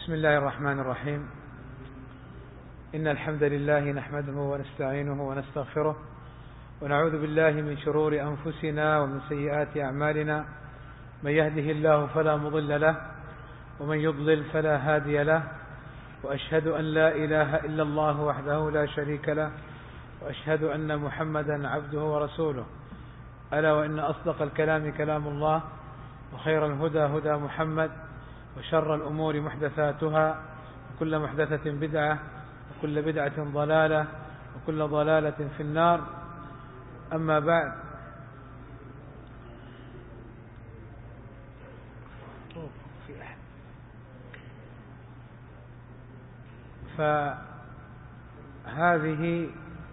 بسم الله الرحمن الرحيم. إن الحمد لله نحمده ونستعينه ونستغفره ونعوذ بالله من شرور أنفسنا ومن سيئات أعمالنا. من يهده الله فلا مضل له ومن يضلل فلا هادي له، وأشهد أن لا إله إلا الله وحده لا شريك له، وأشهد أن محمدا عبده ورسوله. ألا وإن أصدق الكلام كلام الله، وخير الهدى هدى محمد، وشر الأمور محدثاتها، وكل محدثة بدعة، وكل بدعة ضلالة، وكل ضلالة في النار. أما بعد، فهذه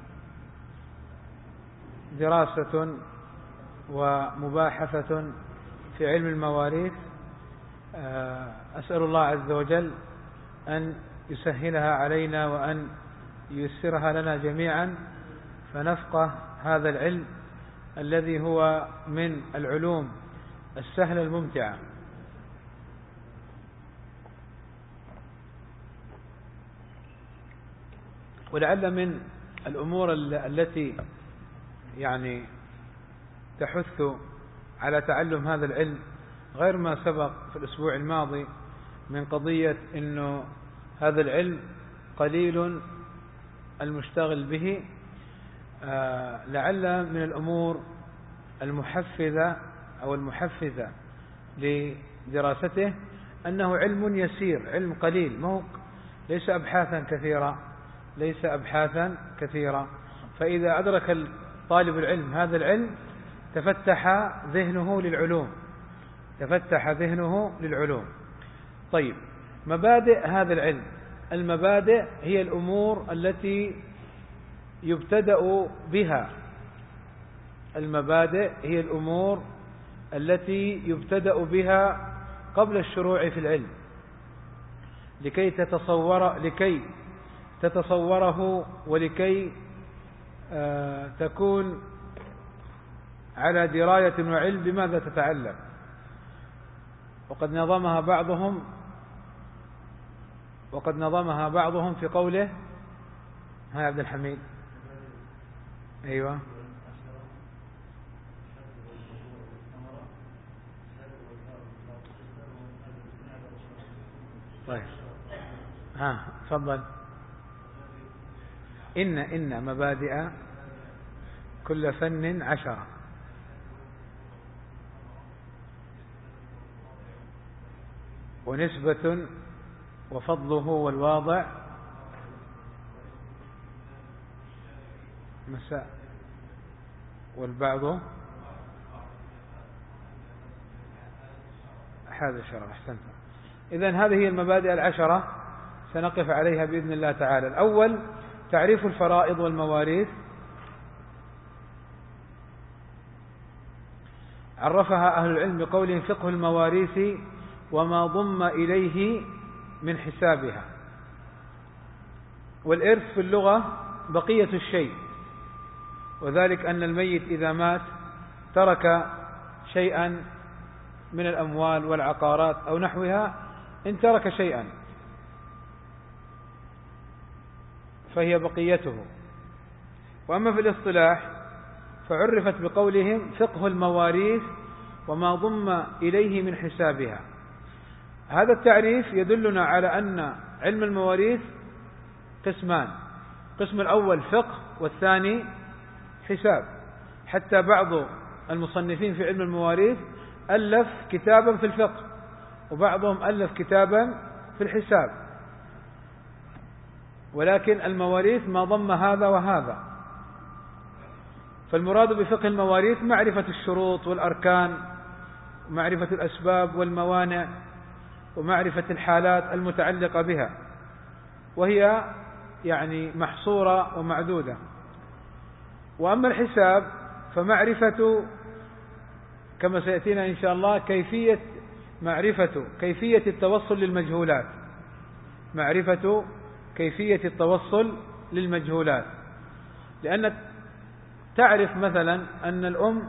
دراسة ومباحثة في علم المواريث. أسأل الله عز وجل أن يسهلها علينا وأن ييسرها لنا جميعا، فنفقه هذا العلم الذي هو من العلوم السهلة الممتعة. ولعل من الأمور التي يعني تحث على تعلم هذا العلم غير ما سبق في الأسبوع الماضي من قضية أنه هذا العلم قليل المشتغل به. لعل من الأمور المحفزة أو المحفزة لدراسته أنه علم يسير، علم قليل، ليس أبحاثا كثيرة. فإذا أدرك طالب العلم هذا العلم تفتح ذهنه للعلوم. طيب، مبادئ هذا العلم. المبادئ هي الأمور التي يبتدأ بها قبل الشروع في العلم، لكي تتصوره ولكي تكون على دراية وعلم بماذا تتعلم. وقد نظمها بعضهم في قوله، ها عبد الحميد. أيوة، طيب، ها تفضل. إن مبادئ كل فن 10، ونسبة وفضله والواضع مساء والبعض أحد الشرع. أحسنت. إذن هذه هي المبادئ 10 سنقف عليها بإذن الله تعالى. الأول تعريف الفرائض والمواريث. عرفها أهل العلم بقولهم فقه المواريث وما ضم إليه من حسابها. والإرث في اللغة بقية الشيء، وذلك أن الميت إذا مات ترك شيئا من الأموال والعقارات أو نحوها، إن ترك شيئا فهي بقيته. وأما في الاصطلاح فعرفت بقولهم فقه المواريث وما ضم إليه من حسابها. هذا التعريف يدلنا على أن علم المواريث قسمان: القسم الأول فقه، والثاني حساب. حتى بعض المصنفين في علم المواريث ألف كتابا في الفقه، وبعضهم ألف كتابا في الحساب، ولكن المواريث ما ضم هذا وهذا. فالمراد بفقه المواريث معرفة الشروط والأركان، ومعرفة الأسباب والموانع، ومعرفة الحالات المتعلقة بها، وهي يعني محصورة ومعدودة. وأما الحساب فمعرفة، كما سيأتينا إن شاء الله، كيفية التوصل للمجهولات. لأن تعرف مثلا أن الأم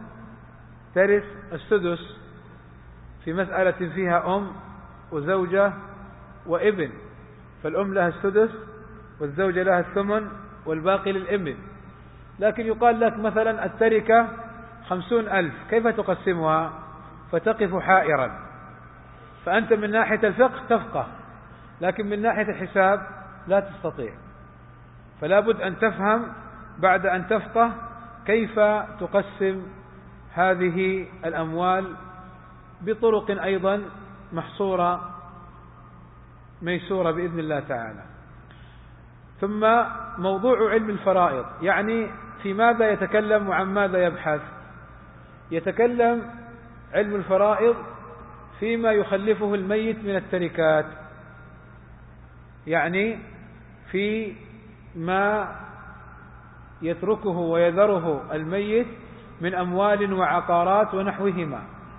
ترث السدس في مسألة فيها أم وزوجة وابن، فالأم لها السدس والزوجة لها الثمن والباقي للابن. لكن يقال لك مثلا التركة 50,000، كيف تقسمها؟ فتقف حائرا. فأنت من ناحية الفقه تفقه، لكن من ناحية الحساب لا تستطيع. فلا بد أن تفهم بعد أن تفقه كيف تقسم هذه الأموال بطرق أيضا محصورة ميسورة بإذن الله تعالى. ثم موضوع علم الفرائض، يعني في ماذا يتكلم وعن ماذا يبحث؟ يتكلم علم الفرائض فيما يخلفه الميت من التركات، يعني في ما يتركه ويذره الميت من أموال وعقارات ونحوهما.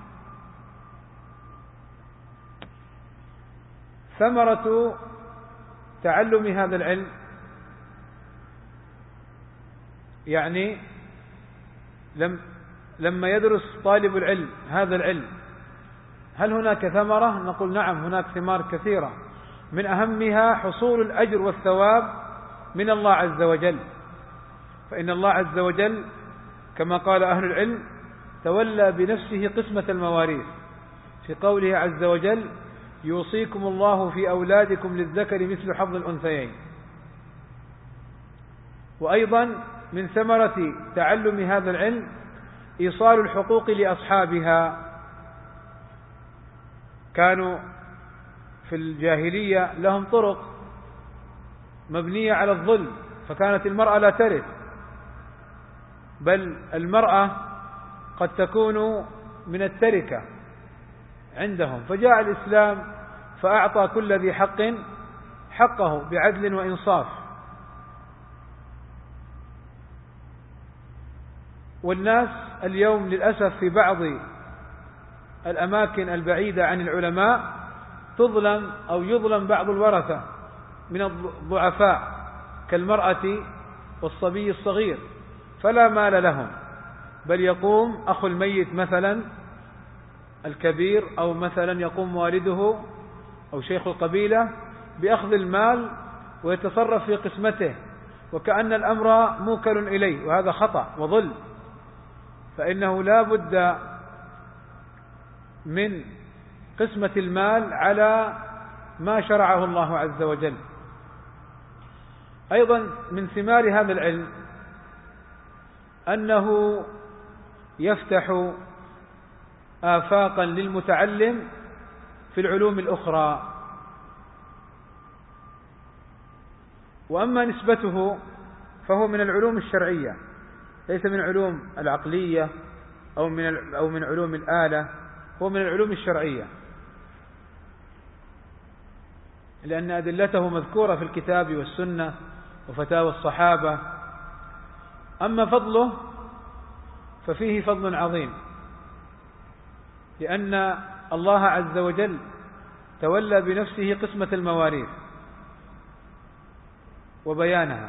ثمرة تعلم هذا العلم، يعني لما يدرس طالب العلم هذا العلم هل هناك ثمرة؟ نقول نعم، هناك ثمار كثيرة، من أهمها حصول الأجر والثواب من الله عز وجل. فإن الله عز وجل كما قال أهل العلم تولى بنفسه قسمة المواريث في قوله عز وجل: يوصيكم الله في أولادكم للذكر مثل حظ الأنثيين. وأيضا من ثمرة تعلم هذا العلم إيصال الحقوق لأصحابها. كانوا في الجاهلية لهم طرق مبنية على الظلم، فكانت المرأة لا ترث، بل المرأة قد تكون من التركة عندهم. فجاء الإسلام فأعطى كل ذي حق حقه بعدل وإنصاف. والناس اليوم للأسف في بعض الأماكن البعيدة عن العلماء تظلم أو يظلم بعض الورثة من الضعفاء كالمرأة والصبي الصغير، فلا مال لهم، بل يقوم أخو الميت مثلا الكبير أو مثلا يقوم والده أو شيخ القبيلة بأخذ المال ويتصرف في قسمته وكأن الأمر موكل إليه، وهذا خطأ وظلم. فإنه لا بد من قسمة المال على ما شرعه الله عز وجل. أيضا من ثمار هذا العلم أنه يفتح آفاقا للمتعلم في العلوم الأخرى. وأما نسبته فهو من العلوم الشرعية، ليس من العلوم العقلية أو من علوم الآلة، هو من العلوم الشرعية، لأن أدلته مذكورة في الكتاب والسنة وفتاوى الصحابة. أما فضله ففيه فضل عظيم، لأن الله عز وجل تولى بنفسه قسمة المواريث وبيانها.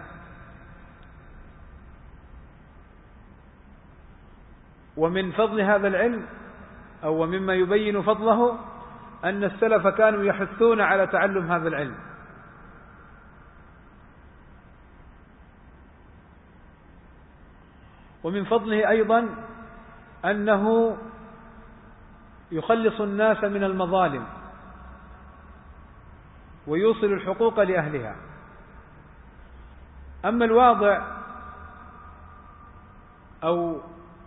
ومن فضل هذا العلم أو مما يبين فضله أن السلف كانوا يحثون على تعلم هذا العلم. ومن فضله أيضا أنه يخلص الناس من المظالم ويوصل الحقوق لأهلها. أما الواضع أو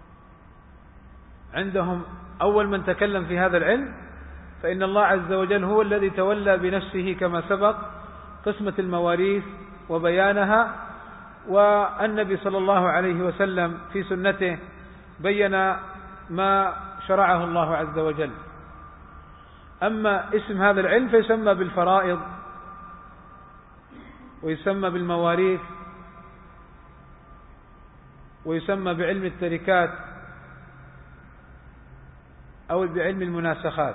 عندهم أول من تكلم في هذا العلم فإن الله عز وجل هو الذي تولى بنفسه كما سبق قسمة المواريث وبيانها، والنبي صلى الله عليه وسلم في سنته بين ما شرعه الله عز وجل. أما اسم هذا العلم فيسمى بالفرائض ويسمى بالمواريث ويسمى بعلم التركات أو بعلم المناسخات.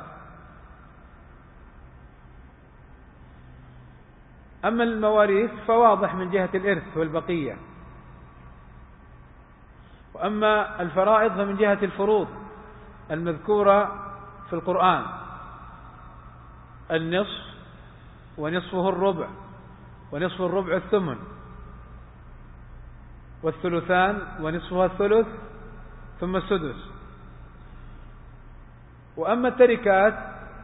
أما المواريث فواضح من جهة الإرث والبقية، وأما الفرائض فمن جهة الفروض المذكورة في القرآن: النصف ونصفه الربع، ونصف الربع الثمن، والثلثان ونصفها الثلث، ثم السدس. وأما التركات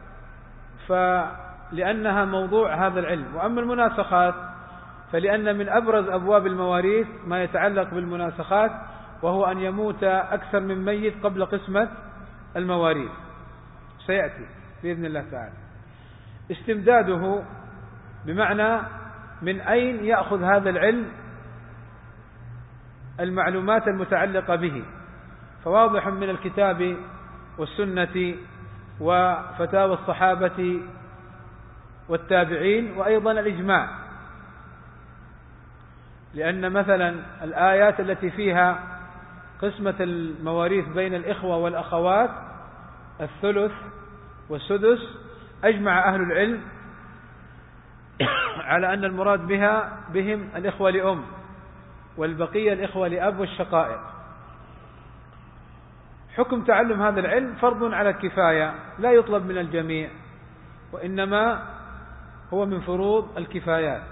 فلأنها موضوع هذا العلم، وأما المناسخات فلأن من أبرز أبواب المواريث ما يتعلق بالمناسخات، وهو أن يموت أكثر من ميت قبل قسمة المواريث، سيأتي بإذن الله تعالى. استمداده بمعنى من أين يأخذ هذا العلم المعلومات المتعلقة به، فواضح من الكتاب والسنة وفتاوى الصحابة والتابعين، وأيضا الإجماع، لأن مثلا الآيات التي فيها قسمة المواريث بين الإخوة والأخوات الثلث والسدس أجمع أهل العلم على أن المراد بهم الإخوة لأم، والبقية الإخوة لأب والشقائق. حكم تعلم هذا العلم فرض على الكفاية، لا يطلب من الجميع، وإنما هو من فروض الكفايات.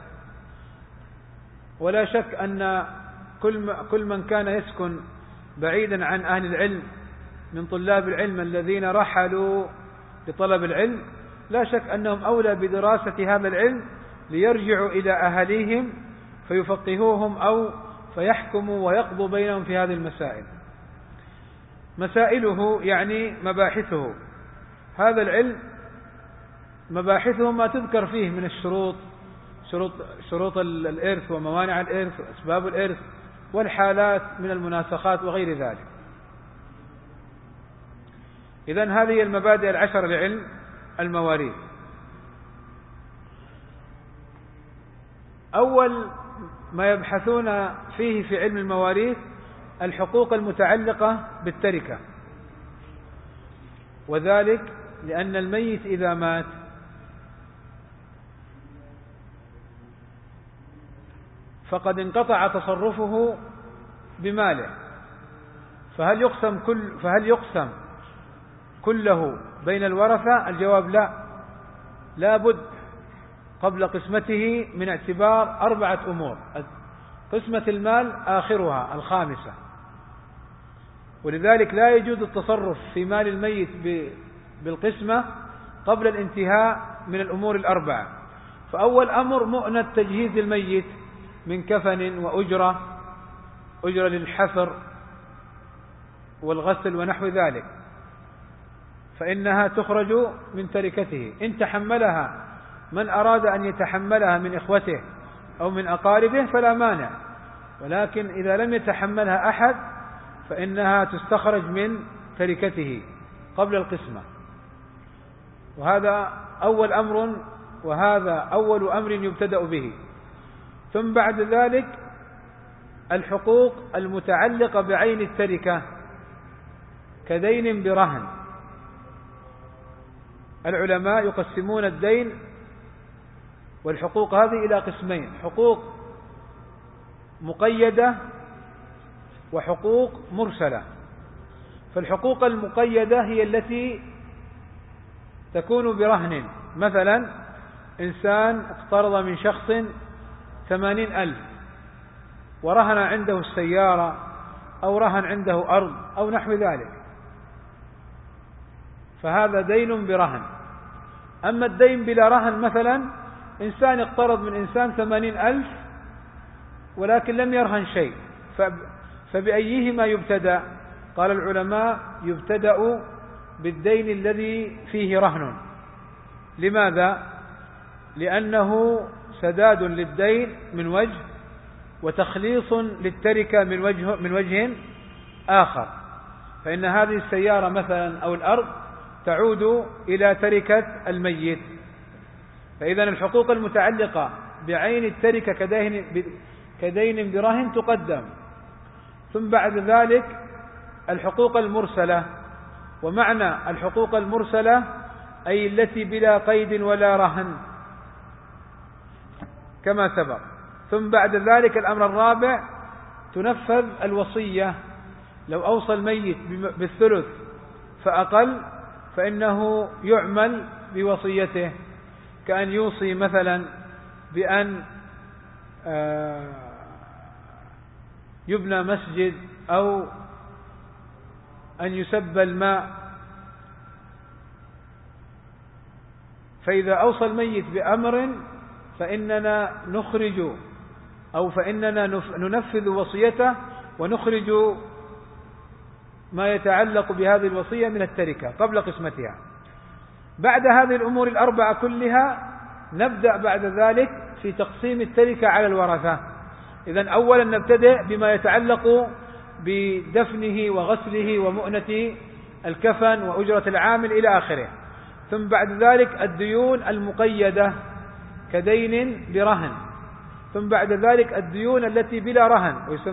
ولا شك أن كل من كان يسكن بعيدا عن أهل العلم من طلاب العلم الذين رحلوا لطلب العلم، لا شك أنهم أولى بدراسة هذا العلم ليرجعوا إلى أهليهم فيفقهوهم أو فيحكموا ويقضوا بينهم في هذه المسائل. مسائله يعني مباحثه، هذا العلم مباحثه ما تذكر فيه من الشروط، شروط الإرث وموانع الإرث وأسباب الإرث والحالات من المناسخات وغير ذلك. إذن هذه المبادئ العشر لعلم المواريث. أول ما يبحثون فيه في علم المواريث الحقوق المتعلقة بالتركة، وذلك لأن الميت إذا مات فقد انقطع تصرفه بماله، فهل يقسم كله بين الورثة؟ الجواب لا بد قبل قسمته من اعتبار 4 أمور. قسمة المال آخرها الخامسة، ولذلك لا يجوز التصرف في مال الميت بالقسمة قبل الانتهاء من الأمور 4. فأول أمر مؤنة تجهيز الميت من كفن وأجرة للحفر والغسل ونحو ذلك، فإنها تخرج من تركته. إن تحملها من أراد أن يتحملها من إخوته أو من أقاربه فلا مانع، ولكن إذا لم يتحملها أحد فإنها تستخرج من تركته قبل القسمة. وهذا أول أمر، وهذا أول أمر يبتدأ به. ثم بعد ذلك الحقوق المتعلقة بعين التركة كدين برهن. العلماء يقسمون الدين والحقوق هذه إلى قسمين: حقوق مقيدة وحقوق مرسلة. فالحقوق المقيدة هي التي تكون برهن، مثلا إنسان اقترض من شخص 80,000 ورهن عنده السيارة أو رهن عنده أرض أو نحو ذلك، فهذا دين برهن. أما الدين بلا رهن، مثلا إنسان اقترض من إنسان 80,000 ولكن لم يرهن شيء، فبأيهما يبتدأ؟ قال العلماء يبتدأ بالدين الذي فيه رهن. لماذا؟ لأنه سداد للدين من وجه، وتخليص للتركة من وجه آخر. فإن هذه السيارة مثلا أو الأرض تعود إلى تركة الميت. فإذا الحقوق المتعلقة بعين التركة كدين برهن تقدم. ثم بعد ذلك الحقوق المرسلة، ومعنى الحقوق المرسلة أي التي بلا قيد ولا رهن كما سبق. ثم بعد ذلك الأمر الرابع تنفذ الوصية. لو أوصى الميت بالثلث فأقل فإنه يعمل بوصيته، كأن يوصي مثلا بأن يبنى مسجد أو أن يسب الماء، فإذا أوصى الميت بأمر فإننا نخرج أو فإننا ننفذ وصيته ونخرج ما يتعلق بهذه الوصية من التركة قبل قسمتها. بعد هذه الأمور الأربعة كلها نبدأ بعد ذلك في تقسيم التركة على الورثة. إذن أولا نبتدئ بما يتعلق بدفنه وغسله ومؤنة الكفن وأجرة العامل إلى آخره. ثم بعد ذلك الديون المقيدة كدين برهن. ثم بعد ذلك الديون التي بلا رهن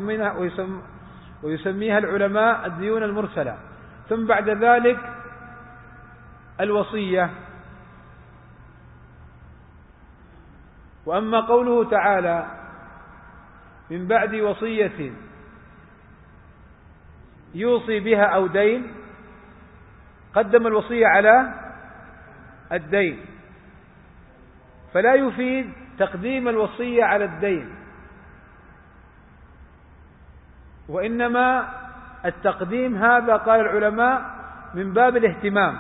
ويسميها العلماء الديون المرسلة. ثم بعد ذلك الوصية. وأما قوله تعالى من بعد وصية يوصي بها أو دين، قدم الوصية على الدين، فلا يفيد تقديم الوصية على الدين، وإنما التقديم هذا قال العلماء من باب الاهتمام.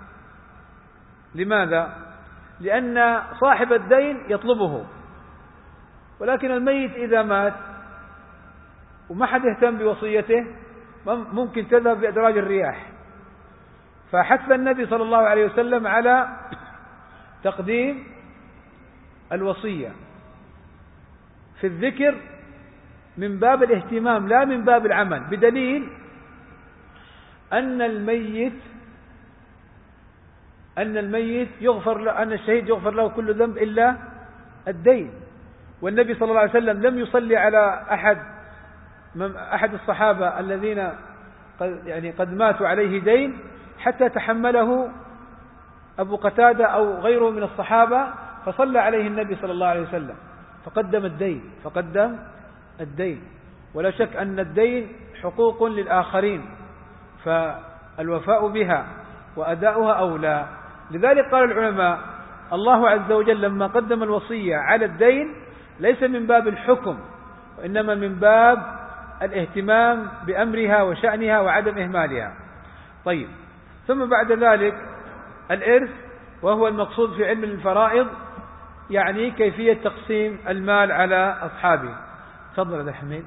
لماذا؟ لأن صاحب الدين يطلبه، ولكن الميت إذا مات وما حد يهتم بوصيته ممكن تذهب بأدراج الرياح. فحث النبي صلى الله عليه وسلم على تقديم الوصية في الذكر من باب الاهتمام لا من باب العمل، بدليل أن الميت يغفر له، أن الشهيد يغفر له كل ذنب إلا الدين. والنبي صلى الله عليه وسلم لم يصلي على أحد الصحابة الذين قد ماتوا عليه دين حتى تحمله أبو قتادة أو غيره من الصحابة، فصلى عليه النبي صلى الله عليه وسلم فقدم الدين. ولا شك أن الدين حقوق للآخرين، فالوفاء بها وأداؤها أولى. لذلك قال العلماء الله عز وجل لما قدم الوصية على الدين ليس من باب الحكم، وإنما من باب الاهتمام بأمرها وشأنها وعدم إهمالها. طيب، ثم بعد ذلك الإرث، وهو المقصود في علم الفرائض، يعني كيفية تقسيم المال على أصحابه. تفضل يا حميد.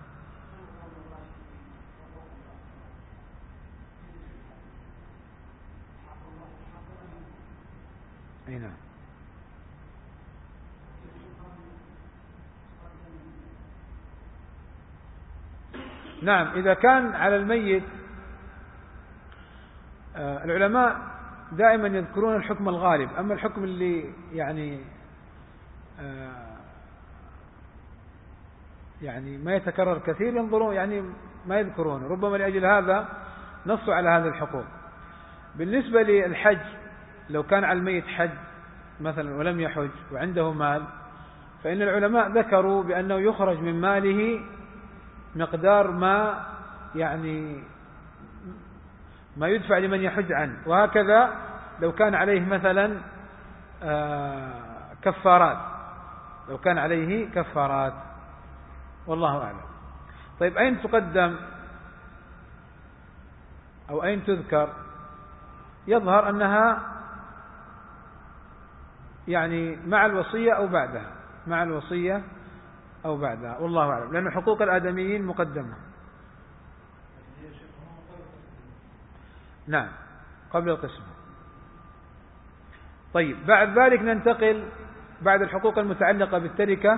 أي نعم. نعم، إذا كان على الميت العلماء دائما يذكرون الحكم الغالب، أما الحكم اللي يعني ما يتكرر كثير ينظرون ما يذكرون، ربما لأجل هذا نصوا على هذا الحقوق. بالنسبة للحج، لو كان على الميت حج مثلا ولم يحج وعنده مال، فإن العلماء ذكروا بأنه يخرج من ماله مقدار ما يدفع لمن يحج عنه. وهكذا لو كان عليه مثلا كفارات، والله أعلم. طيب، أين تقدم أو أين تذكر؟ يظهر أنها مع الوصية أو بعدها، والله أعلم، لأن حقوق الآدميين مقدمة. نعم، قبل القسمة. طيب، بعد ذلك ننتقل بعد الحقوق المتعلقة بالتركة.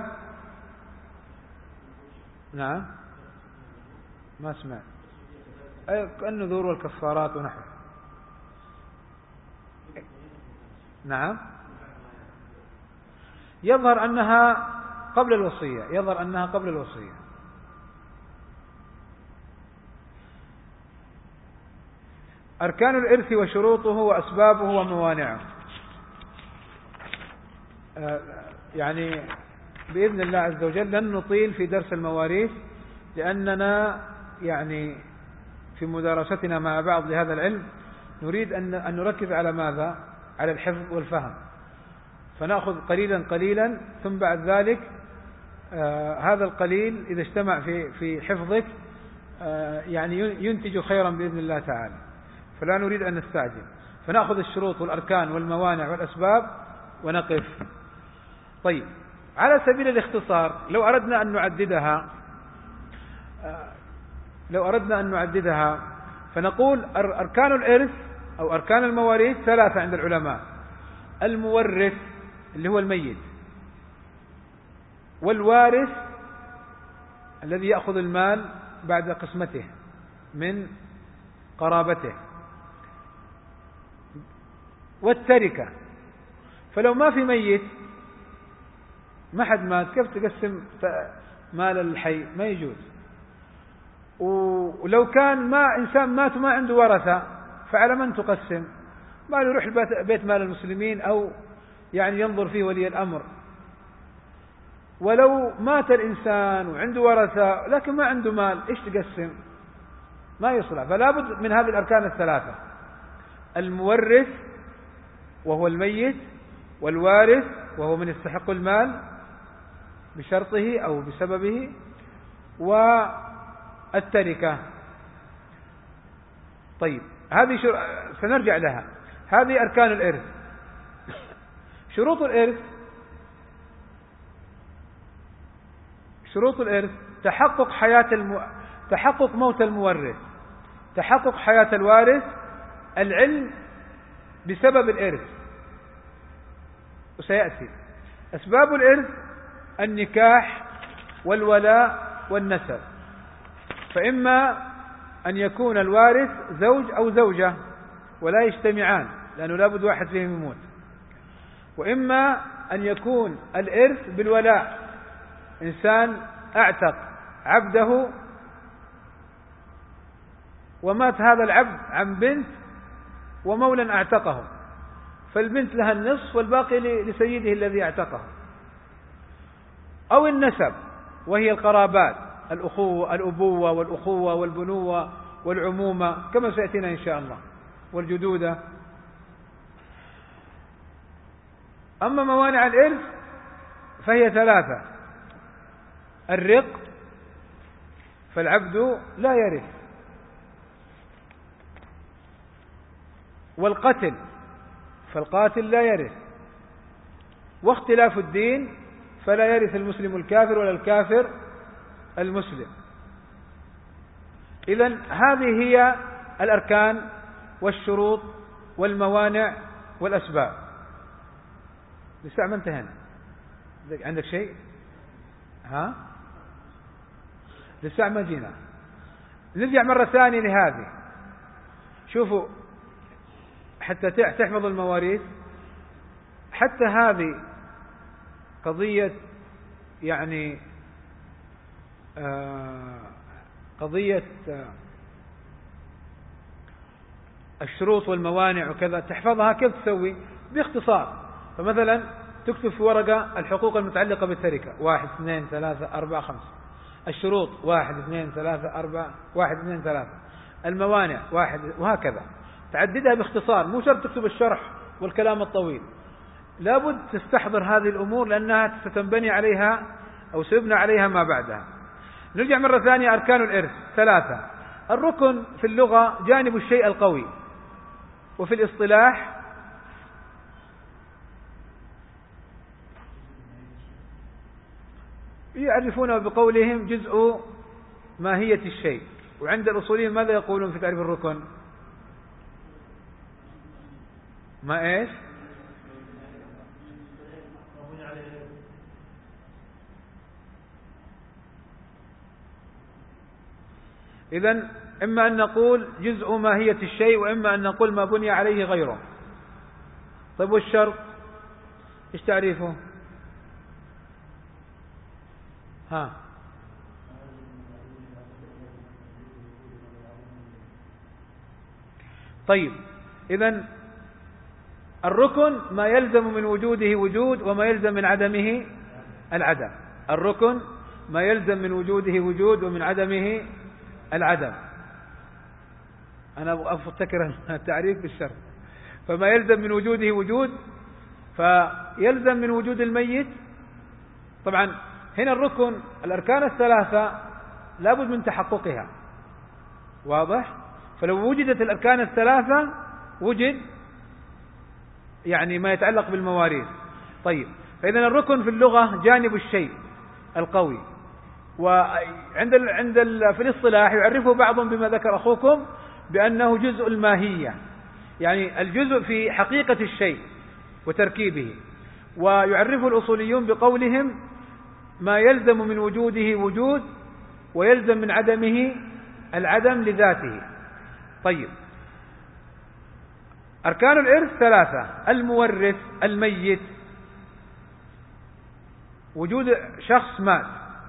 نعم، ما سمعت. النذور والكفارات ونحوه. نعم، يظهر أنها قبل الوصية. أركان الإرث وشروطه وأسبابه وموانعه. بإذن الله عز وجل لن نطيل في درس المواريث، لأننا في مدارستنا مع بعض لهذا العلم نريد أن نركز على ماذا؟ على الحفظ والفهم. فنأخذ قليلا قليلا، ثم بعد ذلك هذا القليل إذا اجتمع في حفظك يعني ينتج خيرا بإذن الله تعالى، فلا نريد أن نستعجل. فنأخذ الشروط والأركان والموانع والأسباب ونقف. طيب، على سبيل الاختصار لو أردنا أن نعددها فنقول أركان الإرث أو أركان المواريث 3 عند العلماء: المورث اللي هو الميت، والوارث الذي يأخذ المال بعد قسمته من قرابته، والتركة. فلو ما في ميت، ما حد مات، كيف تقسم مال الحي؟ ما يجوز. ولو كان ما إنسان مات وما عنده ورثة، فعلى من تقسم؟ ما يروح بيت مال المسلمين أو يعني ينظر فيه ولي الأمر. ولو مات الإنسان وعنده ورثة لكن ما عنده مال، إيش تقسم؟ ما يصلح. فلا بد من هذه الأركان 3: المورث وهو الميت، والوارث وهو من يستحق المال بشرطه أو بسببه، والتركة. طيب، هذه سنرجع لها. هذه أركان الإرث. شروط الإرث: تحقق موت المورث، تحقق حياة الوارث، العلم بسبب الإرث، وسيأتي. أسباب الإرث: النكاح والولاء والنسب، فإما أن يكون الوارث زوج أو زوجة ولا يجتمعان لأنه لا بد واحد فيهم يموت، وإما أن يكون الإرث بالولاء، إنسان أعتق عبده ومات هذا العبد عن بنت ومولا أعتقه، فالبنت لها النصف والباقي لسيده الذي أعتقه. أو النسب وهي القرابات، الأبوة والأخوة والبنوة والعمومة كما سيأتينا إن شاء الله، والجدودة. أما موانع الإرث فهي 3: الرق، فالعبد لا يرث، والقتل، فالقاتل لا يرث، واختلاف الدين، فلا يرث المسلم الكافر ولا الكافر المسلم. إذن هذه هي الأركان والشروط والموانع والأسباب. لسه ما انتهينا. عندك شيء؟ ها؟ لسه ما جينا. نرجع مرة ثانية لهذه. شوفوا، حتى تحفظ المواريث، حتى هذه قضية يعني قضية الشروط والموانع وكذا، تحفظها كيف تسوي؟ باختصار. فمثلا تكتب في ورقة الحقوق المتعلقة بالتركة: 1 2 3 4 5. الشروط: 1 2 3 4 1 2 3. الموانع 1، وهكذا. تعددها باختصار، مو شرط تكتب الشرح والكلام الطويل. لابد تستحضر هذه الأمور لأنها ستنبني عليها أو سيبنى عليها ما بعدها. نرجع مرة ثانية. أركان الإرث 3: الركن في اللغة جانب الشيء القوي، وفي الاصطلاح يعرفونه بقولهم جزء ماهية الشيء. وعند الأصوليين ماذا يقولون في تعريف الركن؟ ما إيش؟ إذن إما أن نقول جزء ماهية الشيء، وإما أن نقول ما بني عليه غيره. طيب، والشرط إيش تعريفه؟ ها؟ طيب، إذن الركن ما يلزم من وجوده وجود وما يلزم من عدمه العدم. الركن ما يلزم من وجوده وجود ومن عدمه العدم. أنا أفتكر التعريف بالشرط. فما يلزم من وجوده وجود فيلزم من وجود الميت. طبعا هنا الأركان الثلاثة لابد من تحققها، واضح؟ فلو وجدت الأركان الثلاثة وجد يعني ما يتعلق بالمواريث. طيب، فإذا الركن في اللغة جانب الشيء القوي، في الاصطلاح يعرفه بعضهم بما ذكر أخوكم بأنه جزء الماهية، يعني الجزء في حقيقة الشيء وتركيبه. ويعرفه الأصوليون بقولهم ما يلزم من وجوده وجود ويلزم من عدمه العدم لذاته. طيب، أركان الإرث ثلاثة: المورث، الميت، وجود شخص مات،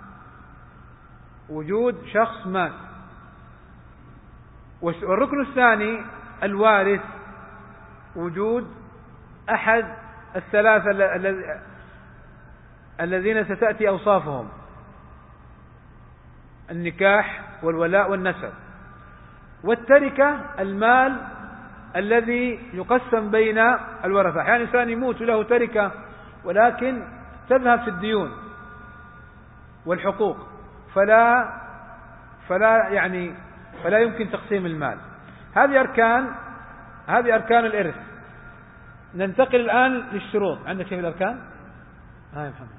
والركن الثاني الوارث، وجود أحد الثلاثة الذين ستأتي أوصافهم: النكاح والولاء والنسب. والتركة المال الذي يقسم بين الورثة. أحيانا إنسان يموت له تركة ولكن تذهب في الديون والحقوق، فلا يمكن تقسيم المال. هذه أركان الإرث. ننتقل الآن للشروط. عندك شيء من الأركان؟ يا محمد.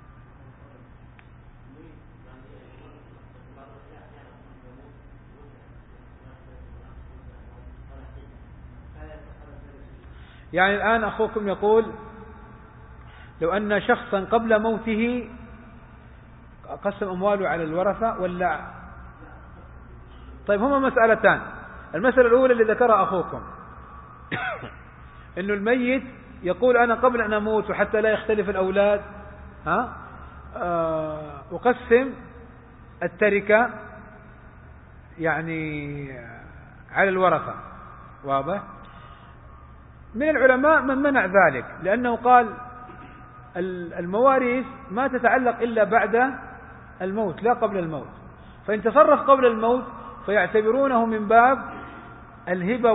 يعني الآن أخوكم يقول لو أن شخصا قبل موته قسم أمواله على الورثة ولا؟ طيب، هما مسألتان. المسألة الأولى اللي ذكرها أخوكم إنه الميت يقول أنا قبل أن أموت وحتى لا يختلف الأولاد أقسم التركة يعني على الورثة، واضح؟ من العلماء من منع ذلك، لأنه قال المواريث ما تتعلق إلا بعد الموت لا قبل الموت، فإن تصرف قبل الموت فيعتبرونه من باب الهبة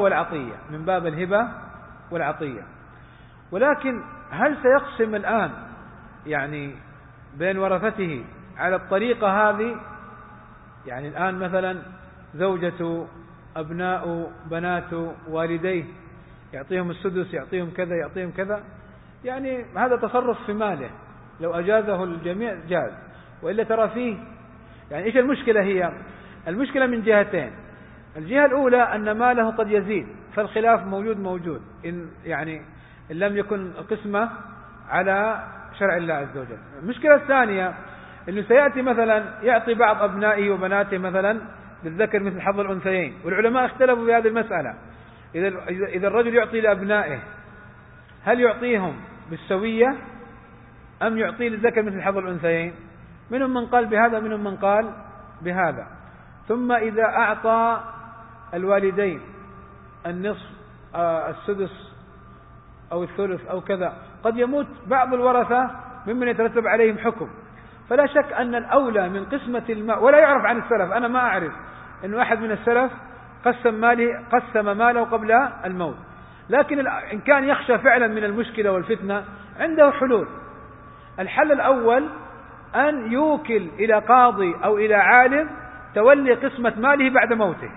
والعطية. ولكن هل سيقسم الآن يعني بين ورثته على الطريقة هذه؟ يعني الآن مثلا زوجته، أبناء، بنات والديه، يعطيهم السدس، يعطيهم كذا، يعني هذا تصرف في ماله، لو أجازه الجميع جاز، وإلا ترى فيه يعني إيش المشكلة؟ هي المشكلة من جهتين. الجهة الأولى أن ماله قد يزيد، فالخلاف موجود إن لم يكن القسمة على شرع الله عز وجل. المشكلة الثانية أنه سيأتي مثلا يعطي بعض أبنائه وبناته مثلا للذكر مثل حظ الأنثيين، والعلماء اختلفوا في هذه المسألة. إذا الرجل يعطي لأبنائه هل يعطيهم بالسوية أم يعطي للذكر مثل حظ الأنثيين؟ منهم من قال بهذا، منهم من قال بهذا. ثم إذا أعطى الوالدين النصف، السدس أو الثلث أو كذا، قد يموت بعض الورثة ممن يترتب عليهم حكم. فلا شك أن الأولى من قسمة المال، ولا يعرف عن السلف، أنا ما أعرف أنه أحد من السلف قسم ماله قبل الموت. لكن إن كان يخشى فعلا من المشكلة والفتنة عنده حلول. الحل الأول أن يوكل إلى قاضي أو إلى عالم تولي قسمة ماله بعد موته،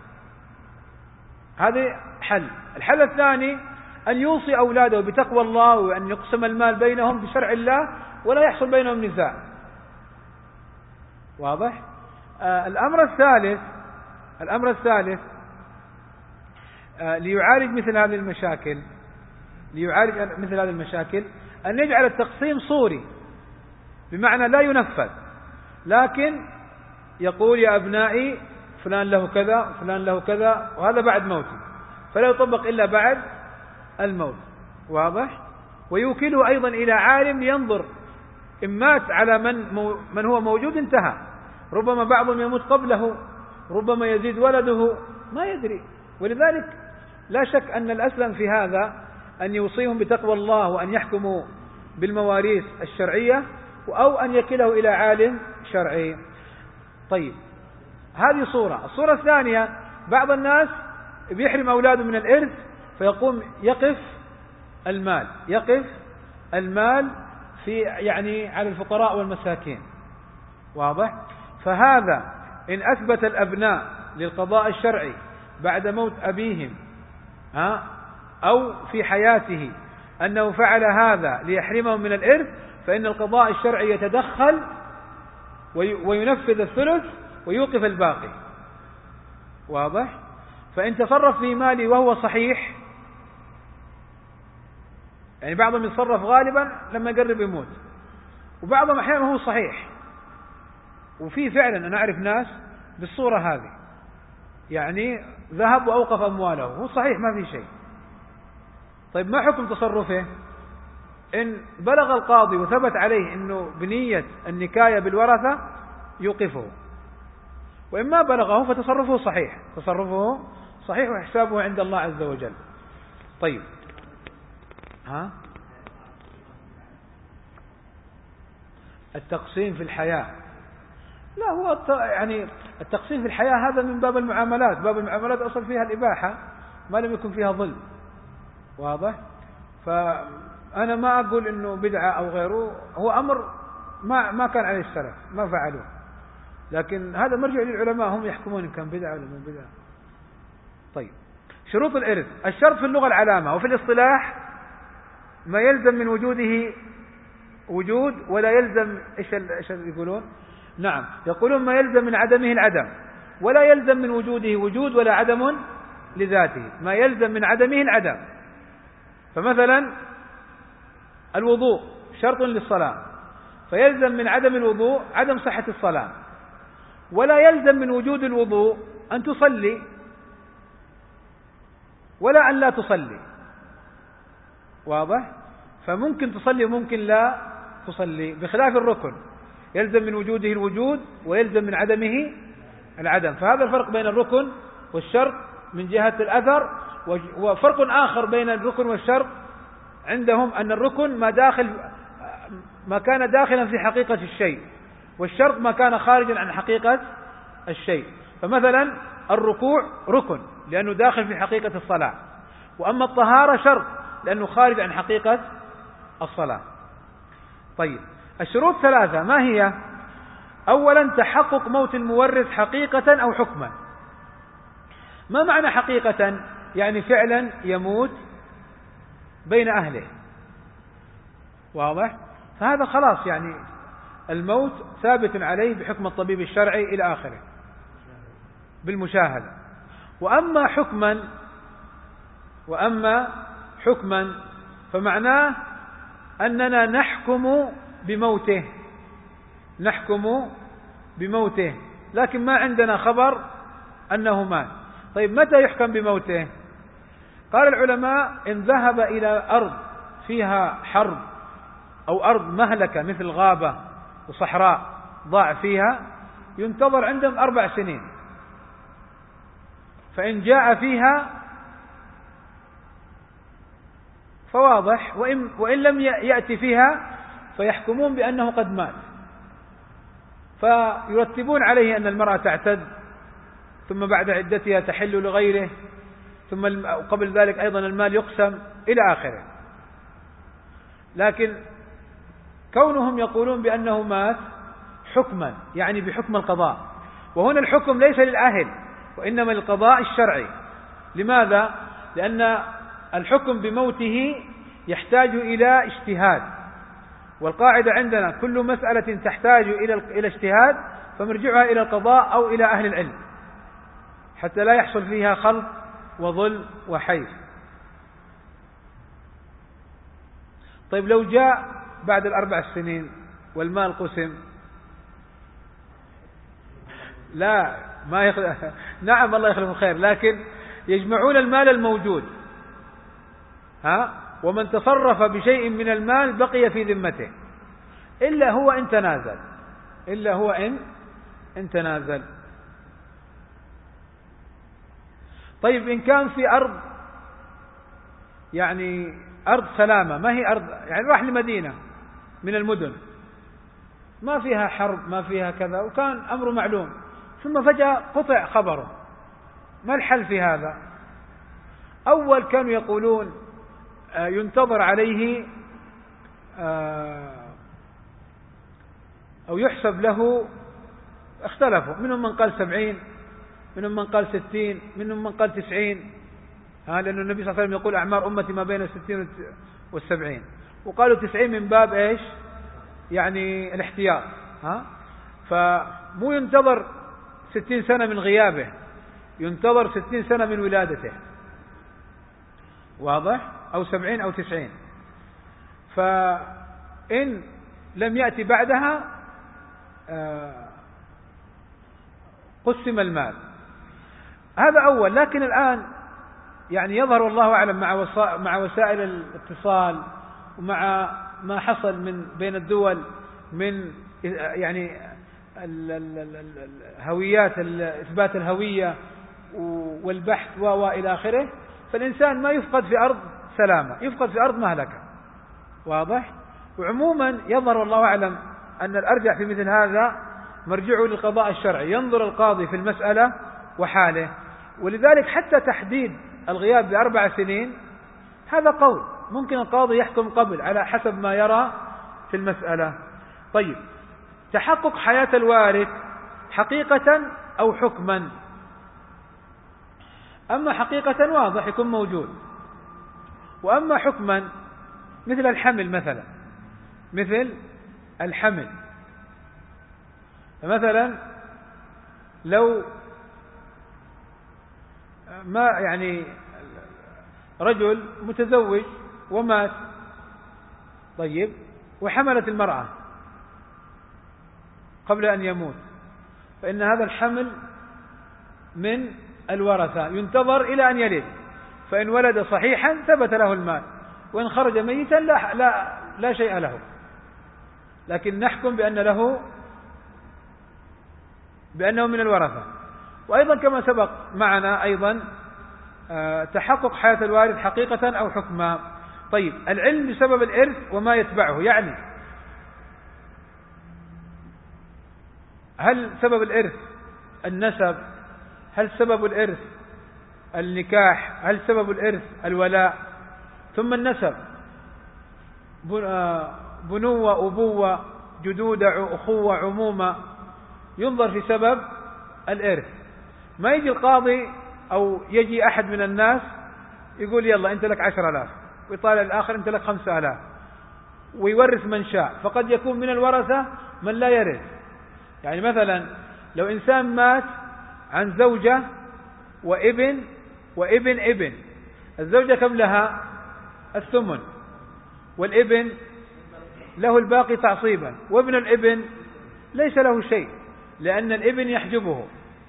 هذا حل. الحل الثاني أن يوصي أولاده بتقوى الله، وأن يقسم المال بينهم بشرع الله ولا يحصل بينهم نزاع، واضح؟ الأمر الثالث ليعالج مثل هذه المشاكل أن يجعل التقسيم صوري، بمعنى لا ينفذ، لكن يقول يا أبنائي فلان له كذا فلان له كذا، وهذا بعد موتي، فلا يطبق إلا بعد الموت، واضح؟ ويوكله أيضا إلى عالم لينظر، إن مات على من هو موجود انتهى، ربما بعضهم يموت قبله، ربما يزيد ولده، ما يدري. ولذلك لا شك أن الأسلم في هذا أن يوصيهم بتقوى الله وأن يحكموا بالمواريث الشرعية، أو أن يكله إلى عالم شرعي. طيب، هذه صورة. الصورة الثانية، بعض الناس بيحرم أولاده من الإرث فيقوم يقف المال في يعني على الفقراء والمساكين. واضح؟ فهذا إن أثبت الأبناء للقضاء الشرعي بعد موت أبيهم أو في حياته أنه فعل هذا ليحرمهم من الإرث، فإن القضاء الشرعي يتدخل وينفذ الثلث ويوقف الباقي. واضح؟ فإن تصرف في مالي وهو صحيح، يعني بعضهم يتصرف غالبا لما يقرب يموت، وبعضهم أحيانا هو صحيح، وفي فعلا أنا أعرف ناس بالصورة هذه، يعني ذهب وأوقف أمواله، هو صحيح ما في شيء. طيب ما حكم تصرفه؟ إن بلغ القاضي وثبت عليه أنه بنية النكاية بالورثة يوقفه، وإما بلغه فتصرفه صحيح، تصرفه صحيح وحسابه عند الله عز وجل. طيب التقسيم في الحياة، لا هو يعني التقسيم في الحياة هذا من باب المعاملات، باب المعاملات أصل فيها الإباحة ما لم يكن فيها ظلم. واضح؟ فأنا ما أقول إنه بدعة أو غيره، هو أمر ما كان عليه السلف، ما فعلوه، لكن هذا مرجع للعلماء، هم يحكمون إن كان بدعة ولا مو بدعة. طيب شروط الإرث، الشرط في اللغة العلامة، وفي الاصطلاح ما يلزم من وجوده وجود ولا يلزم إيش يقولون؟ نعم، يقولون ما يلزم من عدمه العدم، ولا يلزم من وجوده وجود ولا عدم لذاته، ما يلزم من عدمه العدم. فمثلا الوضوء شرط للصلاة، فيلزم من عدم الوضوء عدم صحة الصلاة، ولا يلزم من وجود الوضوء أن تصلي ولا أن لا تصلي. واضح؟ فممكن تصلي وممكن لا تصلي، بخلاف الركن يلزم من وجوده الوجود ويلزم من عدمه العدم. فهذا الفرق بين الركن والشرط من جهة الأثر. وفرق آخر بين الركن والشرط عندهم أن الركن ما كان داخلا في حقيقة الشيء، والشرط ما كان خارجا عن حقيقة الشيء. فمثلا الركوع ركن لأنه داخل في حقيقة الصلاة، وأما الطهارة شرط لأنه خارج عن حقيقة الصلاة. طيب الشروط ثلاثة، ما هي؟ أولا تحقق موت المورث حقيقة أو حكما. ما معنى حقيقة؟ يعني فعلا يموت بين أهله. واضح؟ فهذا خلاص يعني الموت ثابت عليه بحكم الطبيب الشرعي إلى آخره بالمشاهدة. وأما حكما فمعناه أننا نحكم بموته، لكن ما عندنا خبر أنه مات. طيب متى يحكم بموته؟ قال العلماء إن ذهب إلى أرض فيها حرب أو أرض مهلكة مثل غابة وصحراء ضاع فيها، ينتظر عندهم 4 سنين، فإن جاء فيها فواضح، وإن لم يأتي فيها فيحكمون بأنه قد مات، فيرتبون عليه أن المرأة تعتد، ثم بعد عدتها تحل لغيره، ثم قبل ذلك أيضا المال يقسم إلى آخره. لكن كونهم يقولون بأنه مات حكما يعني بحكم القضاء، وهنا الحكم ليس للأهل وإنما للقضاء الشرعي. لماذا؟ لأن الحكم بموته يحتاج إلى اجتهاد، والقاعدة عندنا كل مسألة تحتاج إلى اجتهاد فمرجعها إلى القضاء أو إلى أهل العلم حتى لا يحصل فيها خلط وظلم وحيف. طيب لو جاء بعد 4 سنين والمال قسم، لا ما نعم الله يخلف الخير، لكن يجمعون المال الموجود، ومن تصرف بشيء من المال بقي في ذمته إلا هو إن تنازل. طيب إن كان في أرض يعني أرض سلامة، ما هي أرض يعني راح لمدينة من المدن ما فيها حرب ما فيها كذا وكان أمره معلوم، ثم فجأة قطع خبره، ما الحل في هذا؟ أول كانوا يقولون ينتظر عليه أو يحسب له، اختلفوا، منهم من قال 70، منهم من قال 60، منهم من قال 90، لأن النبي صلى الله عليه وسلم يقول أعمار أمتي ما بين 60 و70، وقالوا 90 من باب إيش؟ يعني الاحتياط. فمو ينتظر 60 سنة من غيابه، ينتظر 60 سنة من ولادته، واضح؟ أو 70 أو 90. فإن لم يأتي بعدها قسم المال. هذا أول. لكن الآن يعني يظهر والله أعلم مع وسائل الاتصال ومع ما حصل من بين الدول من يعني الهويات، إثبات الهوية والبحث وإلى آخره، فالإنسان ما يفقد في أرض سلامة، يفقد في أرض مهلكة، واضح؟ وعموما يظهر والله أعلم أن الأرجح في مثل هذا مرجعه للقضاء الشرعي، ينظر القاضي في المسألة وحاله. ولذلك حتى تحديد الغياب ب4 سنين هذا قول، ممكن القاضي يحكم قبل على حسب ما يرى في المسألة. طيب، تحقق حياة الوارث حقيقة أو حكما؟ أما حقيقة واضح يكون موجود، وأما حكما مثل الحمل مثلا، مثل الحمل. فمثلا لو ما يعني رجل متزوج ومات، طيب، وحملت المرأة قبل أن يموت، فإن هذا الحمل من الورثة، ينتظر إلى أن يلد، فإن ولد صحيحا ثبت له المال، وإن خرج ميتا لا شيء له، لكن نحكم بأنه من الورثة. وأيضا كما سبق معنا أيضا تحقق حياة الوارث حقيقة أو حكما. طيب، العلم بسبب الإرث وما يتبعه، يعني هل سبب الإرث النسب؟ هل سبب الإرث النكاح؟ هل سبب الإرث الولاء؟ ثم النسب، بنوة، أبوة، جدودة، أخوة، عمومة، ينظر في سبب الإرث. ما يجي القاضي أو يجي أحد من الناس يقول يلا أنت لك 10,000، ويطالع الآخر أنت لك 5,000، ويورث من شاء، فقد يكون من الورثة من لا يرث. يعني مثلا لو إنسان مات عن زوجة وابن وابن ابن، الزوجة كم لها؟ 8، والابن له الباقي تعصيبا، وابن الابن ليس له شيء لأن الابن يحجبه.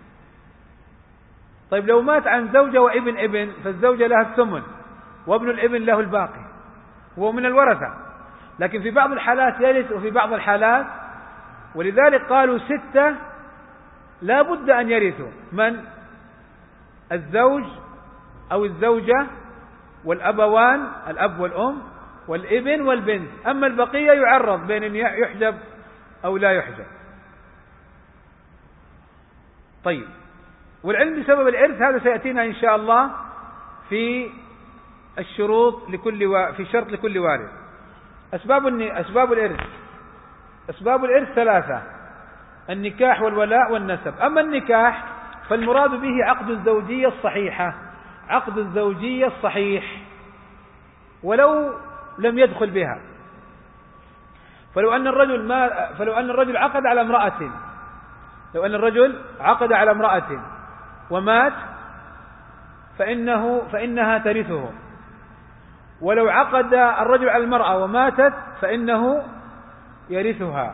طيب، لو مات عن زوجة وابن ابن، فالزوجة لها 8 وابن الابن له الباقي، هو من الورثة، لكن في بعض الحالات يرث وفي بعض الحالات. ولذلك قالوا 6 لا بد أن يرثوا، من؟ الزوج أو الزوجة والأبوان، الأب والأم والابن والبنت، أما البقية يعرض بين أن يحجب أو لا يحجب. طيب، والعلم بسبب الإرث هذا سيأتينا إن شاء الله في الشروط في شرط لكل وارث. أسباب الإرث 3: النكاح والولاء والنسب. أما النكاح فالمراد به عقد الزوجية الصحيحة، عقد الزوجية الصحيح ولو لم يدخل بها. فلو أن الرجل عقد على امرأة، لو أن الرجل عقد على امرأة ومات فإنها ترثه، ولو عقد الرجل على المرأة وماتت فإنه يرثها.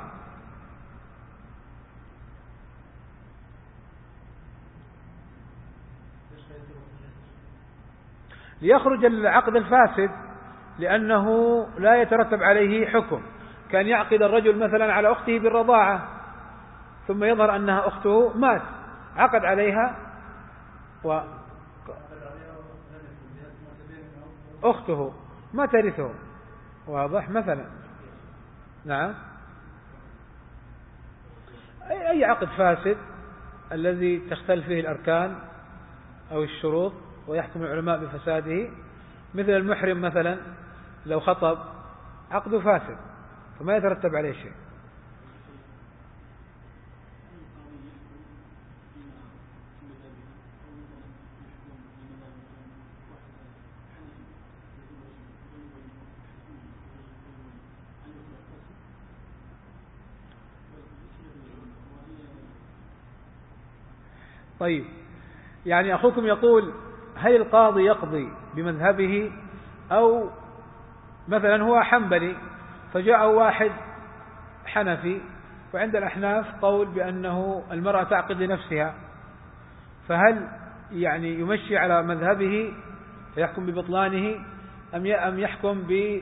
ليخرج العقد الفاسد، لأنه لا يترتب عليه حكم. كان يعقد الرجل مثلا على أخته بالرضاعة، ثم يظهر أنها أخته مات، عقد عليها أخته ما ترثه، واضح مثلا. نعم، أي عقد فاسد الذي تختلف فيه الأركان أو الشروط ويحكم العلماء بفساده، مثل المحرم مثلا لو خطب عقد فاسد فما يترتب عليه شيء. طيب، يعني أخوكم يقول هل القاضي يقضي بمذهبه، أو مثلا هو حنبلي فجاء واحد حنفي، وعند الأحناف قول بأنه المرأة تعقد لنفسها، فهل يعني يمشي على مذهبه فيحكم ببطلانه أم يحكم ب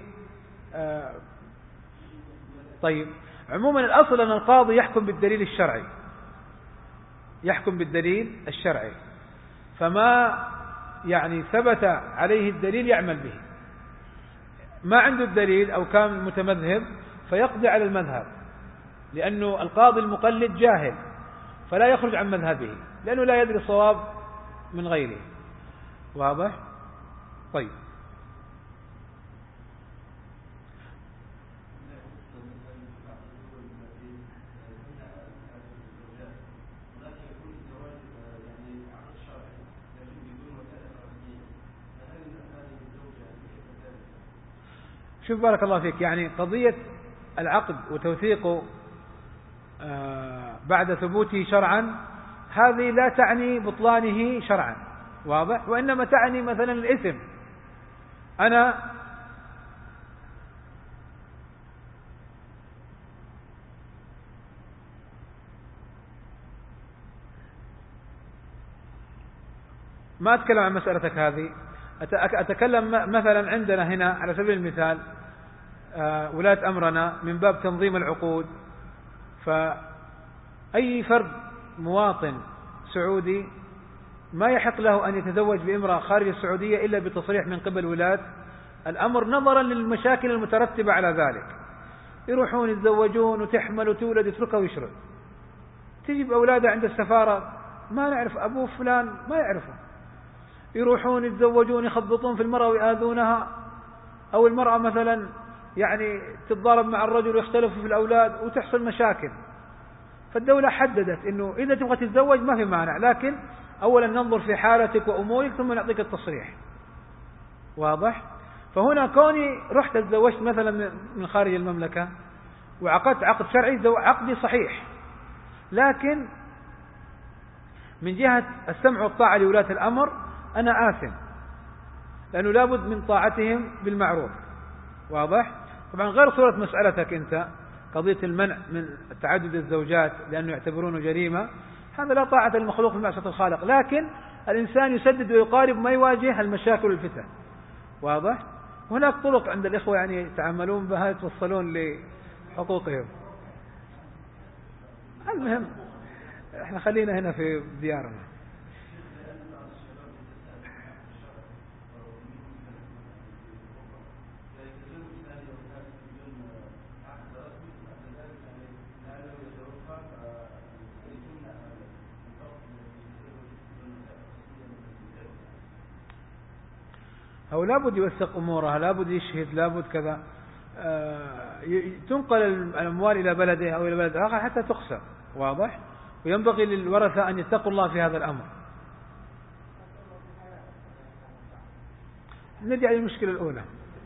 طيب، عموما الأصل أن القاضي يحكم بالدليل الشرعي، يحكم بالدليل الشرعي، فما يعني ثبت عليه الدليل يعمل به، ما عنده الدليل أو كان متمذهب فيقضي على المذهب، لأنه القاضي المقلد جاهل فلا يخرج عن مذهبه لأنه لا يدري الصواب من غيره. واضح؟ طيب، شوف بارك الله فيك، يعني قضية العقد وتوثيقه بعد ثبوته شرعا هذه لا تعني بطلانه شرعا، واضح، وإنما تعني مثلا الإثم. أنا ما أتكلم عن مسألتك هذه، أتكلم مثلا عندنا هنا على سبيل المثال ولاة أمرنا من باب تنظيم العقود، فأي فرد مواطن سعودي ما يحق له أن يتزوج بامرأة خارج السعودية إلا بتصريح من قبل ولاة الأمر، نظرا للمشاكل المترتبة على ذلك. يروحون يتزوجون وتحمل وتولد يتركها ويشرد، تجيب أولاده عند السفارة ما نعرف أبوه فلان ما يعرفه، يروحون يتزوجون يخبطون في المرأة ويآذونها، أو المرأة مثلا يعني تتضارب مع الرجل ويختلفوا في الأولاد وتحصل مشاكل. فالدولة حددت إنه إذا تبغى تتزوج ما في مانع، لكن أولا ننظر في حالتك وأمورك ثم نعطيك التصريح. واضح؟ فهنا كوني رحت تزوجت مثلا من خارج المملكة وعقدت عقد شرعي عقدي صحيح، لكن من جهة السمع والطاعة لولاة الأمر أنا آثم، لأنه لابد من طاعتهم بالمعروف. واضح؟ طبعا غير صورة مسألتك أنت قضية المنع من تعدد الزوجات لأنه يعتبرونه جريمة، هذا لا طاعة المخلوق في معصية الخالق، لكن الإنسان يسدد ويقارب ما يواجه المشاكل والفتن. واضح؟ هناك طرق عند الإخوة يعني يتعاملون بها يتوصلون لحقوقهم. المهم احنا خلينا هنا في ديارنا. أو لابد يوثق أمورها، لابد يشهد، لابد كذا، تنقل الأموال إلى بلده أو إلى بلد آخر حتى تقسم. واضح؟ وينبغي للورثة أن يتقوا الله في هذا الأمر. نرجع للمشكلة الأولى.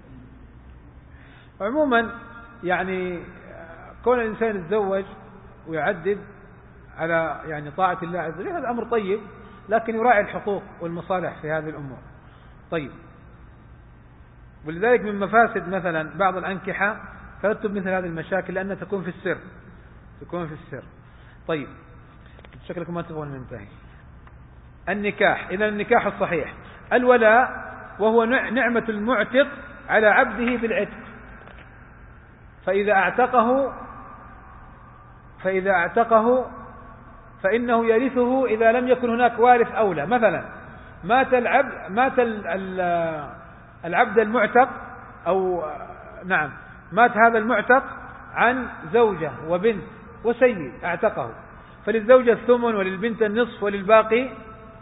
عموما يعني كون الإنسان يتزوج ويعدد على يعني طاعة الله عز وجل هذا أمر طيب، لكن يراعي الحقوق والمصالح في هذه الأمور. طيب، ولذلك من مفاسد مثلا بعض الأنكحة ترتب مثل هذه المشاكل لأنها تكون في السر، تكون في السر. طيب، شكلكم ما تبغون ننتهي. النكاح، إذا النكاح الصحيح الولاء، وهو نعمة المعتق على عبده بالعتق، فإذا اعتقه فإنه يرثه إذا لم يكن هناك وارث أولى. مثلا مات العبد المعتق، أو نعم مات هذا المعتق عن زوجة وبنت وسيد اعتقه، فللزوجة الثمن وللبنت النصف وللباقي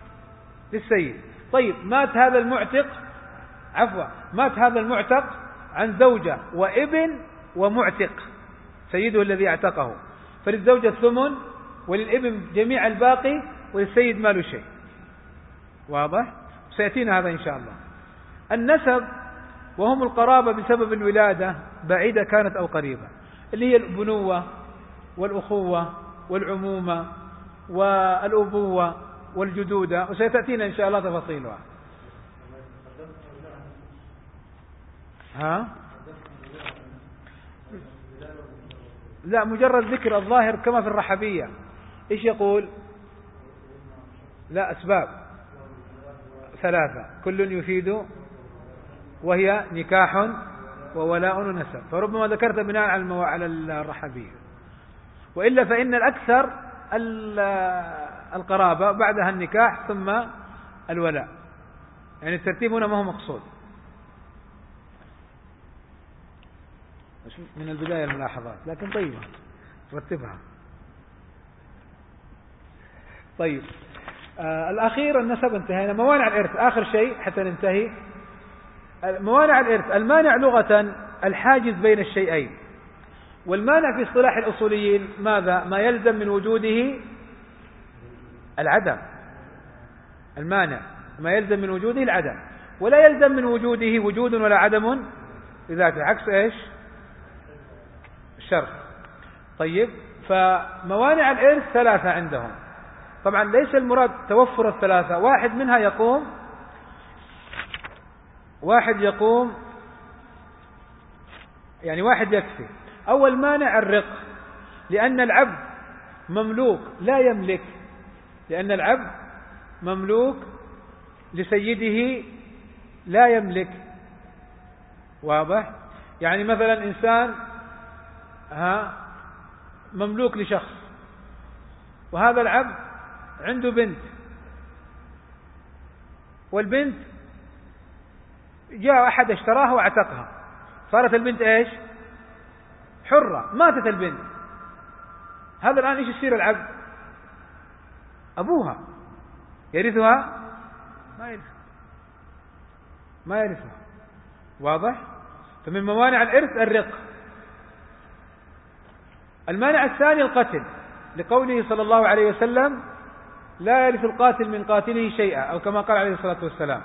للسيد. طيب، مات هذا المعتق عن زوجة وابن ومعتق سيده الذي اعتقه، فللزوجة الثمن وللابن جميع الباقي وللسيد ما له شيء. واضح؟ سيأتينا هذا إن شاء الله. النسب وهم القرابة بسبب الولادة بعيدة كانت أو قريبة، اللي هي البنوة والأخوة والعمومة والأبوة والجدودة، وسيتأتينا إن شاء الله تفاصيلها. ها؟ لا، مجرد ذكر الظاهر كما في الرحبية. إيش يقول؟ لا، أسباب 3 كل يفيد، وهي نكاح وولاء ونسب، فربما ذكرت بناء على الرحبية، وإلا فإن الأكثر القرابة بعدها النكاح ثم الولاء، يعني الترتيب هنا ما هو مقصود. من البداية الملاحظات، لكن طيبة رتبها. طيب، الأخير النسب انتهينا. موانع الإرث آخر شيء حتى ننتهي. موانع الإرث، المانع لغة الحاجز بين الشيئين، والمانع في اصطلاح الأصوليين ماذا؟ ما يلزم من وجوده العدم. المانع ما يلزم من وجوده العدم، ولا يلزم من وجوده وجود ولا عدم بذاته، عكس ايش؟ الشرط. طيب، فموانع الإرث 3 عندهم. طبعا ليس المراد توفر ال3، واحد منها يقوم يعني واحد يكفي. أول مانع الرق، لأن العبد مملوك لا يملك، لأن العبد مملوك لسيده لا يملك. واضح؟ يعني مثلا إنسان مملوك لشخص، وهذا العبد عنده بنت، والبنت جاء أحد اشتراها واعتقها، صارت البنت ايش؟ حرة. ماتت البنت، هذا الآن ايش يصير العبد؟ أبوها يرثها؟ ما يرثها. واضح؟ فمن موانع الإرث الرق. المانع الثاني القتل، لقوله صلى الله عليه وسلم: لا يرث القاتل من قاتله شيئا، أو كما قال عليه الصلاة والسلام.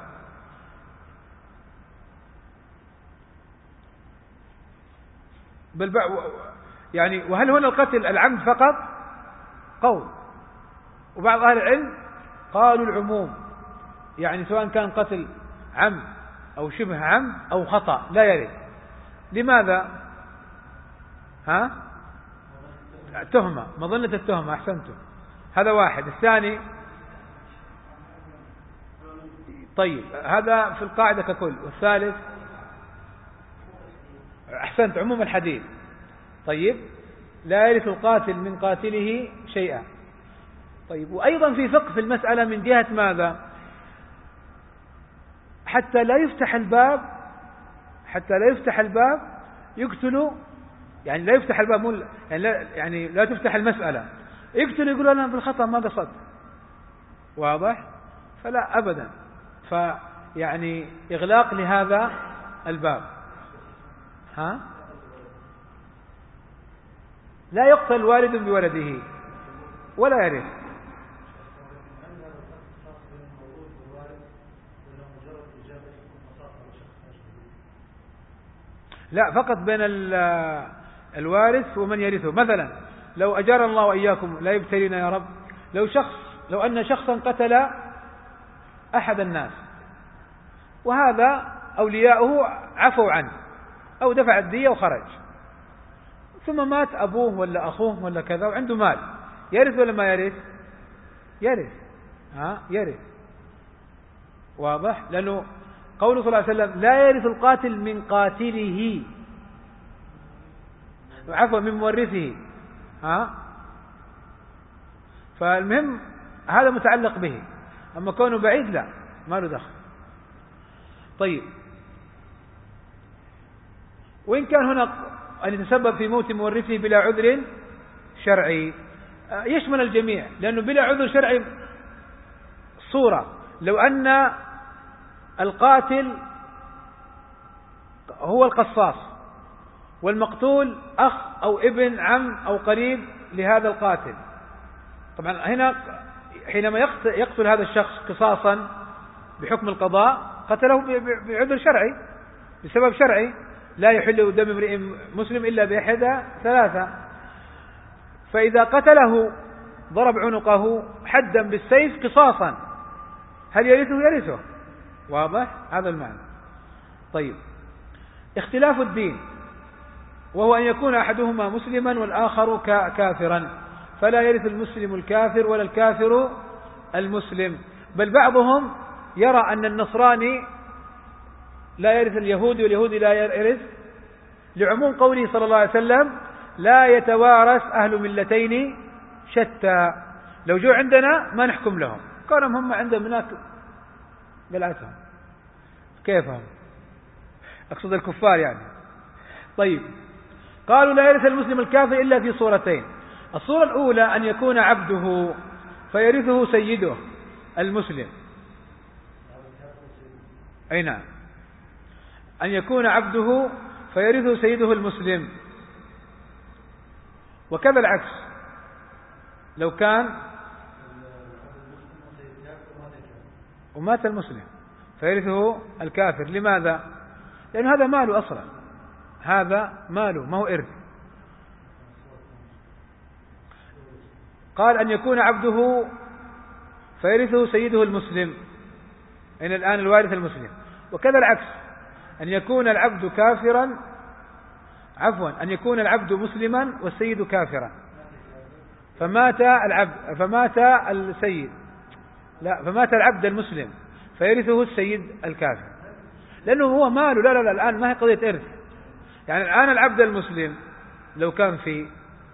يعني وهل هنا القتل العمد فقط؟ قول، وبعض أهل العلم قالوا العموم، يعني سواء كان قتل عمد أو شبه عمد أو خطأ لا يرث. لماذا؟ تهمة، مظنة التهمة. أحسنتم، هذا واحد. الثاني، طيب هذا في القاعدة ككل. والثالث، أحسنت، عموم الحديث. طيب، لا يرث القاتل من قاتله شيئا. طيب، وأيضا في فقه في المسألة من جهة ماذا؟ حتى لا يفتح الباب يقتل، يعني لا يفتح الباب، يعني لا تفتح المسألة يقتل، يقول أنا بالخطأ ما قصدت. واضح؟ فلا أبدا، فيعني إغلاق لهذا الباب. لا يقتل والد بولده ولا يرث. لا، فقط بين الوارث ومن يرثه. مثلا لو أجار الله وإياكم لا يبتلينا يا رب، لو أن شخصا قتل أحد الناس، وهذا أولياؤه عفوا عنه أو دفع الدية وخرج، ثم مات أبوه ولا أخوه ولا كذا وعنده مال، يرث ولا ما يرث؟ يرث. واضح؟ لأنه قوله صلى الله عليه وسلم: لا يرث القاتل من قاتله، عفوا من مورثه. فالمهم هذا متعلق به، أما كونه بعيد لا، ما له دخل. طيب، وإن كان هنا أن يتسبب في موت مورثه بلا عذر شرعي، يشمل الجميع، لأنه بلا عذر شرعي صورة: لو أن القاتل هو القصاص، والمقتول أخ أو ابن عم أو قريب لهذا القاتل. طبعا هنا حينما يقتل هذا الشخص قصاصا بحكم القضاء قتله بعذر شرعي، بسبب شرعي، لا يحل دم امرئ مسلم إلا بإحدى ثلاثة. فإذا قتله ضرب عنقه حدا بالسيف قصاصا، هل يرثه؟ يرثه. واضح هذا المعنى. طيب، اختلاف الدين، وهو أن يكون أحدهما مسلما والآخر كافرا، فلا يرث المسلم الكافر ولا الكافر المسلم. بل بعضهم يرى أن النصراني لا يرث اليهودي واليهودي لا يرث، لعموم قوله صلى الله عليه وسلم: لا يتوارث أهل ملتين شتى. لو جو عندنا ما نحكم لهم، كونهم هم عندهم هناك بلعتهم، كيفهم؟ أقصد الكفار يعني. طيب، قالوا لا يرث المسلم الكافر إلا في صورتين. الصورة الأولى أن يكون عبده فيرثه سيده المسلم. أي نعم، أن يكون عبده فيرثه سيده المسلم. وكذا العكس، لو كان ومات المسلم فيرثه الكافر. لماذا؟ لأن هذا ماله أصلا، هذا ماله ما هو إرث. قال أن يكون عبده فيرثه سيده المسلم، إن الآن الوارث المسلم. وكذا العكس، أن يكون العبد كافرا، عفوا، أن يكون العبد مسلما والسيد كافرا، فمات السيد، لا، فمات العبد المسلم فيرثه السيد الكافر، لأنه هو ماله. لا الآن ما هي قضية إرث. يعني الآن العبد المسلم لو كان في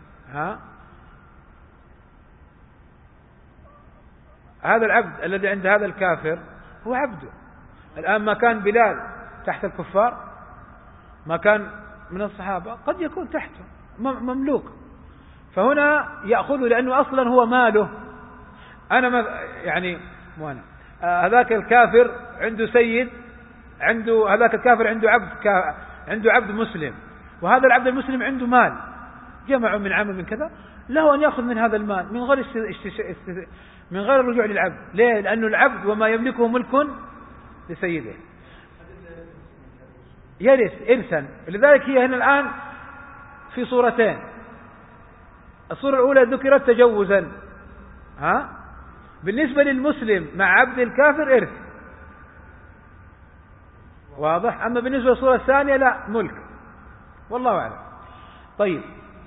هذا العبد الذي عند هذا الكافر هو عبده. الآن ما كان بلال تحت الكفار، ما كان من الصحابة، قد يكون تحته مملوك، فهنا يأخذه لأنه أصلا هو ماله. أنا ما يعني مو أنا، هذاك الكافر عنده سيد، هذاك الكافر عنده عبد مسلم، وهذا العبد المسلم عنده مال جمع من عمل من كذا، له أن يأخذ من هذا المال من غير الرجوع للعبد. ليه؟ لأنه العبد وما يملكه ملك لسيده، يرث إرثا. لذلك هي هنا الآن في صورتين. الصورة الأولى ذكرت تجوزا، بالنسبة للمسلم مع عبد الكافر إرث، واضح. أما بالنسبة للصورة الثانية لا، ملك، والله أعلم. طيب،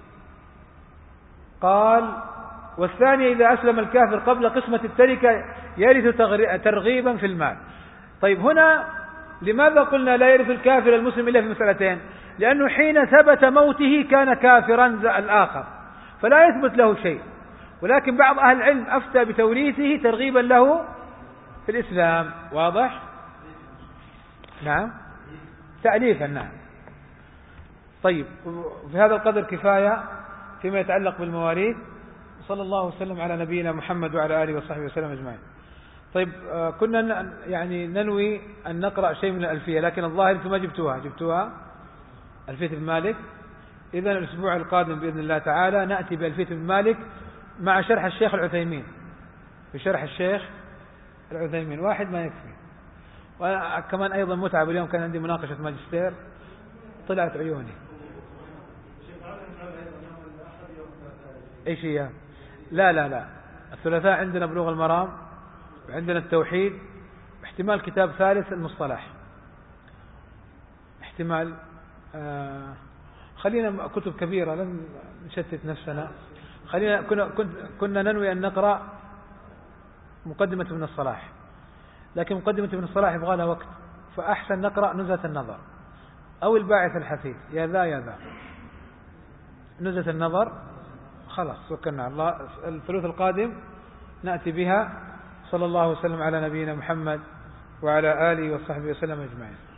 قال: والثانية إذا أسلم الكافر قبل قسمة التركة يرث ترغيبا في المال. طيب، هنا لماذا قلنا لا يرث الكافر المسلم إلا في مسألتين؟ لأنه حين ثبت موته كان كافرا الآخر، فلا يثبت له شيء، ولكن بعض أهل العلم أفتى بتوريثه ترغيبا له في الإسلام. واضح؟ نعم، تأليفا. نعم. طيب، في هذا القدر كفاية فيما يتعلق بالمواريث. صلى الله وسلم على نبينا محمد وعلى آله وصحبه وسلم أجمعين. طيب، كنا يعني ننوي أن نقرأ شيء من الألفية، لكن الظاهر أنتم ما جبتوها ألفية ابن مالك. إذن الأسبوع القادم بإذن الله تعالى نأتي بألفية ابن مالك مع شرح الشيخ العثيمين. بشرح الشيخ العثيمين واحد ما يكفي. وكمان أيضا متعب، اليوم كان عندي مناقشة ماجستير طلعت عيوني. إيش هي؟ لا، الثلاثاء عندنا بلوغ المرام، وعندنا التوحيد، واحتمال كتاب ثالث المصطلح، احتمال. خلينا كتب كبيرة، لن نشتت نفسنا. كنا ننوي أن نقرأ مقدمة ابن الصلاح، لكن مقدمة ابن الصلاح يبغى لها وقت، فأحسن نقرأ نزهة النظر أو الباعث الحثيث. يا ذا نزهة النظر خلاص وكلنا الله. الثلث القادم نأتي بها. صلى الله وسلم على نبينا محمد وعلى آله وصحبه وسلم أجمعين.